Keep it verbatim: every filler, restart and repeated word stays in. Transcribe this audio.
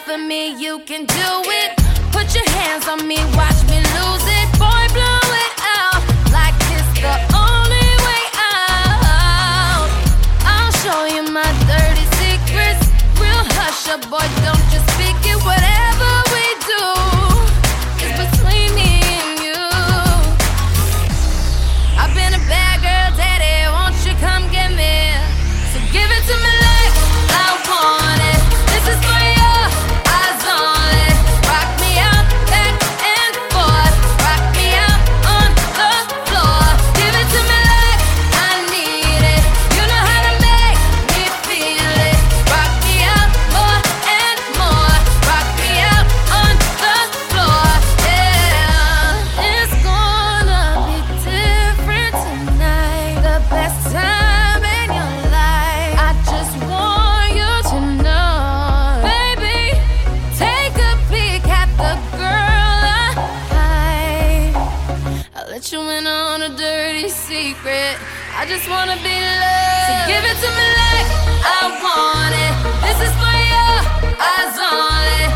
for me, you can do it. Put your hands on me, watch me lose it. Boy, blow it out like it's the only way out. I'll show you my dirty secrets. Real hush up, boy, don't just speak it. Whatever we do is between me and you. I've been a bad girl, daddy, won't you come get me? So give it to me like I want it. This is for you, eyes on it. Rock me out, back and forth. Rock me out on the floor. Give it to me like I need it. You know how to make me feel it. Rock me out more and more. Rock me out on the floor, yeah. It's gonna be different tonight. The best time in your life. I just want you to know, baby. Take a peek at the girl I I'll let you in on a dirty secret. I just wanna be loved. So give it to me like I want it. This is for you, eyes on it.